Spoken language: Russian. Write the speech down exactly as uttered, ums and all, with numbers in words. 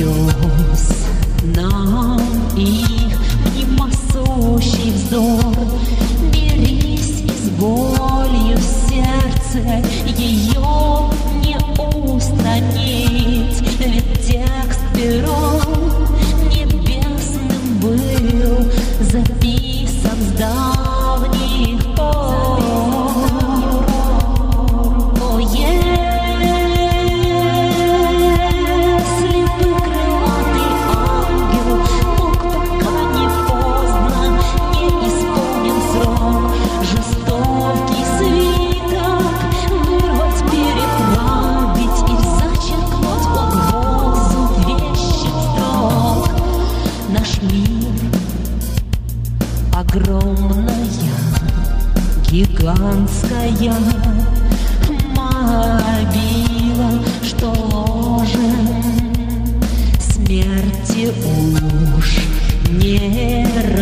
слез нам их мимосущий вздор. Берись и с болью в сердце ее не устранить, ведь текст пером небесным был записан с давних пор. О, если бы крылатый ангел мог, пока не поздно, не исполнен срок, жестокий свиток вырвать, переправить и зачеркнуть угрозу вещих строк. Наш мир огромная, гигантская могила, что ложем смерти уж не